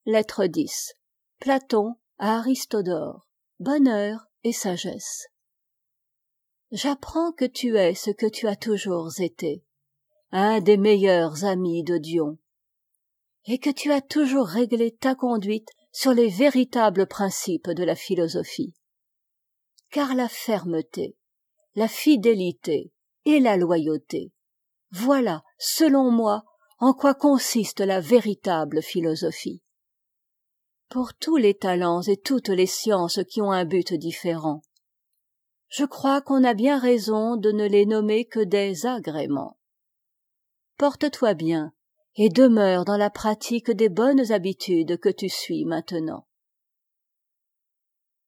Lettre X. Platon à Aristodore. Bonheur et sagesse. J'apprends que tu es ce que tu as toujours été, un des meilleurs amis de Dion, et que tu as toujours réglé ta conduite sur les véritables principes de la philosophie. Car la fermeté, la fidélité et la loyauté, voilà, selon moi, en quoi consiste la véritable philosophie. Pour tous les talents et toutes les sciences qui ont un but différent, je crois qu'on a bien raison de ne les nommer que des agréments. Porte-toi bien et demeure dans la pratique des bonnes habitudes que tu suis maintenant.